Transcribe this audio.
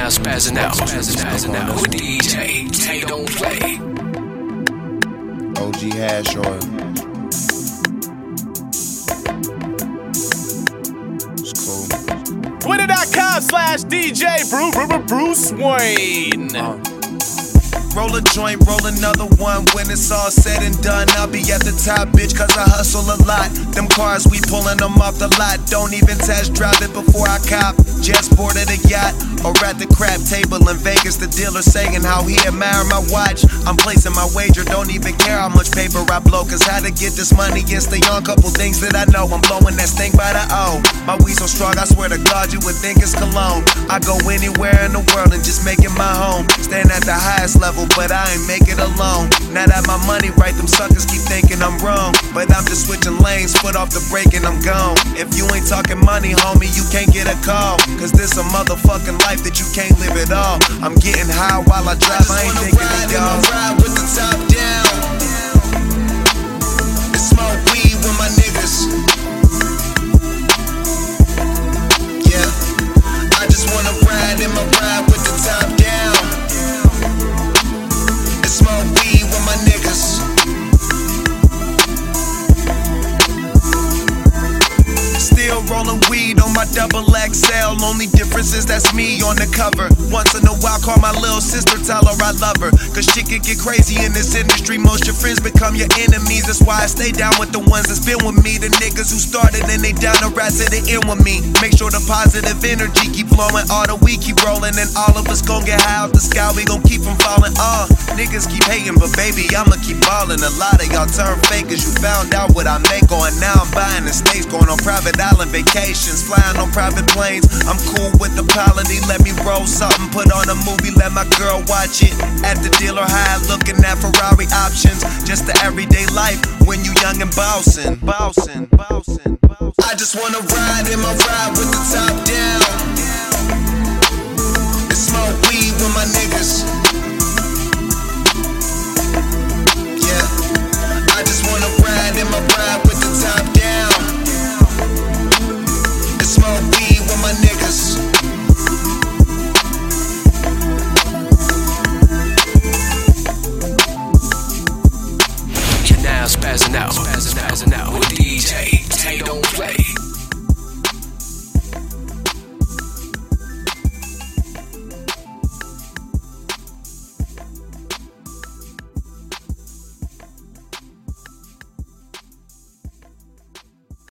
now spazzing out with DJ Tay Don't Play. OG Hash on. It's cool. Twitter.com/DJ Bruce Wayne. Roll a joint, roll another one. When it's all said and done, I'll be at the top, bitch, cause I hustle a lot. Them cars, we pulling them off the lot. Don't even test drive it before I cop. Just boarded a yacht or at the crap table in Vegas. The dealer saying how he admire my watch. I'm placing my wager, don't even care how much paper I blow. Cause how to get this money is the young couple things that I know. I'm blowing that stink by the O. My weed so strong, I swear to God, you would think it's cologne. I go anywhere in the world and just make it my home. Stand at the highest level, but I ain't make it alone. Now that my money right, them suckers keep thinking I'm wrong. But I'm just switching lanes, foot off the brake and I'm gone. If you ain't talking money, homie, you can't get a call. Cause this a motherfucking life that you can't live at all. I'm getting high while I drive, I ain't thinking of y'all. Ride with the top down and smoke weed with my niggas. Yeah, I just wanna ride in my ride with the top down and smoke weed with my niggas. Still rolling weed on my double XL. Only difference is that's me on the cover. Once in a while, call my little sister, tell her I love her. Cause shit can get crazy in this industry. Most your friends become your enemies. That's why I stay down with the ones that's been with me. The niggas who started and they down the rest to the end with me. Make sure the positive energy keep flowing. All the weed keep rolling and all of us gon' get high out the sky. We gon' keep from falling. Niggas keep hating, but baby, I'ma keep ballin'. A lot of y'all turn fakers. You found out what I make on. Now I'm buying the states, going on private island vacations, flying on private planes. I'm cool with the polity. Let me roll something, put on a movie, let my girl watch it. At the dealer high, looking at Ferrari options. Just the everyday life when you young and bouncing. I just wanna ride in my ride with the top down and smoke weed with my niggas. Yeah, I just wanna ride in my ride with the top down and smoke weed with my niggas. You're now spazzing out with DJ Tay Don't Play.